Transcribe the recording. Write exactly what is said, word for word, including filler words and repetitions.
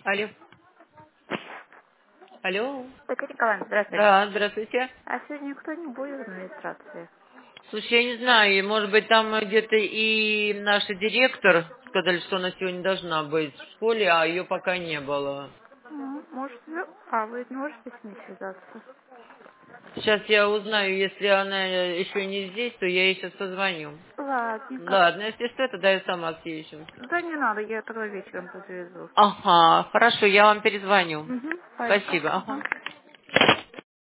Алло. Алло. Татьяна Николаевна, здравствуйте. Да, здравствуйте. А сегодня никто не будет в администрации? Слушай, я не знаю, может быть, там где-то и наша директор сказали, что она сегодня должна быть в школе, а ее пока не было. Ну, может, вы... А, вы не можете с ней связаться? Сейчас я узнаю, если она еще не здесь, то я ей сейчас позвоню. Ладненько. Ладно, если что, тогда я сама съезжу. Да не надо, я тогда вечером подвезу. Ага, хорошо, я вам перезвоню. Угу, Спасибо, пойду. ага.